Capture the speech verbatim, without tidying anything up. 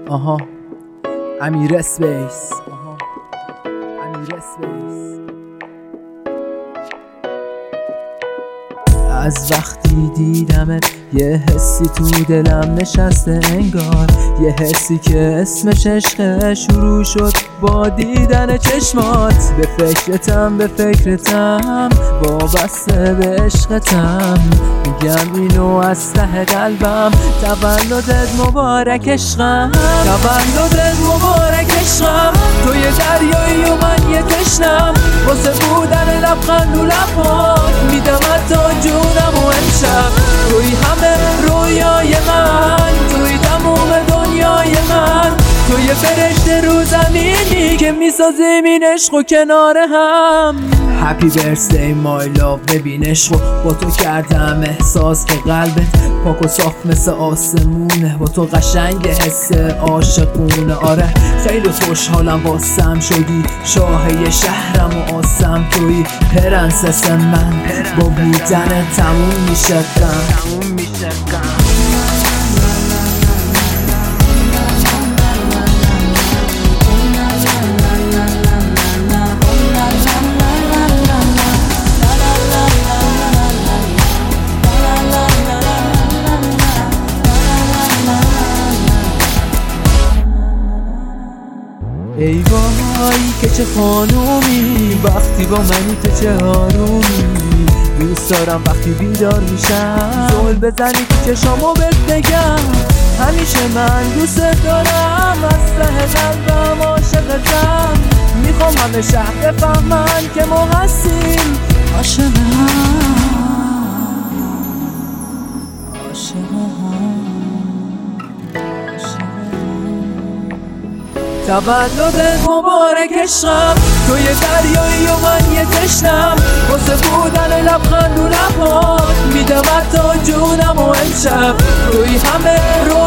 آها امیر اسپیس، آها امیر اسپیس. از وقتی دیدمت یه حسی تو دلم نشسته انگار، یه حسی که اسمش عشقه، شروع شد با دیدن چشمات. به فکرتم به فکرتم وابسته به عشقتم، میگم اینو از ته قلبم. تولدت مبارک عشقم، تولدت مبارک عشقم. تو یه دریایی و من یه تشنم، واسه بودن لبخند و لبات میدم حتی جونم و امشب. توی همه رویای من، توی تموم دنیای من، توی فرشته رو زمینی که میسازیم این عشقو کنار هم. Happy birthday my love. ببین عشقو با تو کردم احساس که قلبت پاک و صاف مثل آسمونه، با تو قشنگ حس عاشقونه. آره خیلی خوشحالم واسم شدی شاه شهرم و آسم، توی پرنسس من، با بودن تموم میشه غم. ای وای که چه خانومی، وقتی با منی تو چه آرومی. دوست دارم وقتی بیدار میشم زل بزنی تو چشامو بهت بگم، همیشه من دوست دارم، از ته قلبم عاشقتم. میخوام همه شهر بفهمن که ما هستیم عاشقم، عاشقم. تولدت مبارک عشقم، تو یه دریایی و من یه تشنم، واسه بودن لبخند و لبات میدم حتی جونم و امشب. توی همه رو